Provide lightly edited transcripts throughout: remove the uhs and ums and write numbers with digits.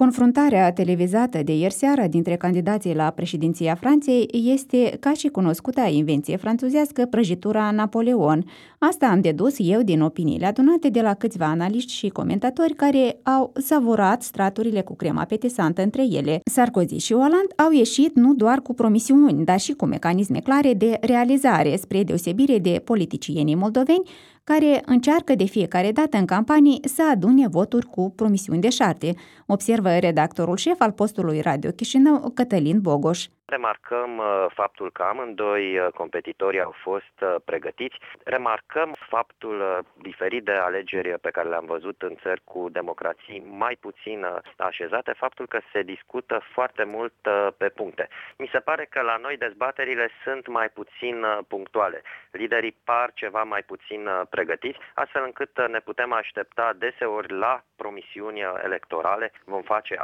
Confruntarea televizată de ieri seară dintre candidații la președinția Franței este ca și cunoscuta invenție franțuzească prăjitura Napoleon. Asta am dedus eu din opiniile adunate de la câțiva analiști și comentatori care au savurat straturile cu crema apetisantă între ele. Sarkozy și Hollande au ieșit nu doar cu promisiuni, dar și cu mecanisme clare de realizare, spre deosebire de politicienii moldoveni, care încearcă de fiecare dată în campanii să adune voturi cu promisiuni deșarte, observă redactorul șef al postului Radio Chișinău, Cătălin Bogoș. Remarcăm faptul că amândoi competitorii au fost pregătiți. Remarcăm faptul diferit de alegeri pe care le-am văzut în țări cu democrații mai puțin așezate, faptul că se discută foarte mult pe puncte. Mi se pare că la noi dezbaterile sunt mai puțin punctuale. Liderii par ceva mai puțin pregătiți, astfel încât ne putem aștepta deseori la promisiuni electorale. Vom face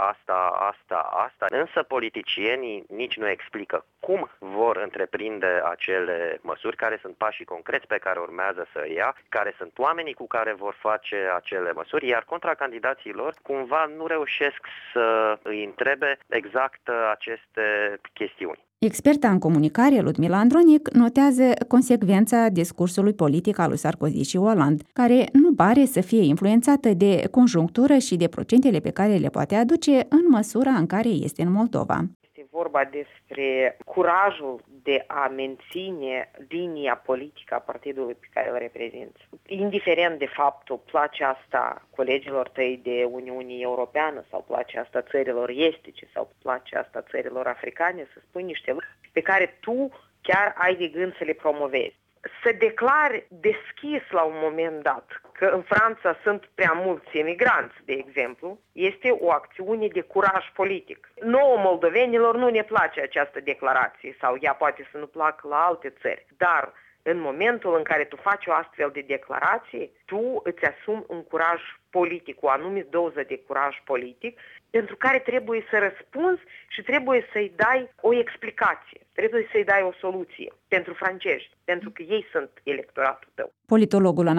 asta, însă politicienii nici nu explică cum vor întreprinde acele măsuri, care sunt pașii concreți pe care urmează să ia, care sunt oamenii cu care vor face acele măsuri, iar contracandidații lor cumva nu reușesc să îi întrebe exact aceste chestiuni. Experta în comunicare, Ludmila Andronic, notează consecvența discursului politic al lui Sarkozy și Hollande, care nu pare să fie influențată de conjunctură și de procentele pe care le poate aduce în măsura în care este în Moldova. Este vorba despre curajul de a menține linia politică a partidului pe care îl reprezinți. Indiferent de faptul, place asta colegilor tăi de Uniunii Europeană sau place asta țărilor estice sau place asta țărilor africane, să spui niște lucruri pe care tu chiar ai de gând să le promovezi. Să declari deschis la un moment dat că în Franța sunt prea mulți emigranți, de exemplu, este o acțiune de curaj politic. Nouă moldovenilor nu ne place această declarație sau ea poate să nu placă la alte țări, dar în momentul în care tu faci o astfel de declarație, tu îți asumi un curaj politic, o anumită doză de curaj politic, pentru care trebuie să răspunzi și trebuie să-i dai o explicație, trebuie să-i dai o soluție pentru francezi, pentru că ei sunt electoratul tău. Politologul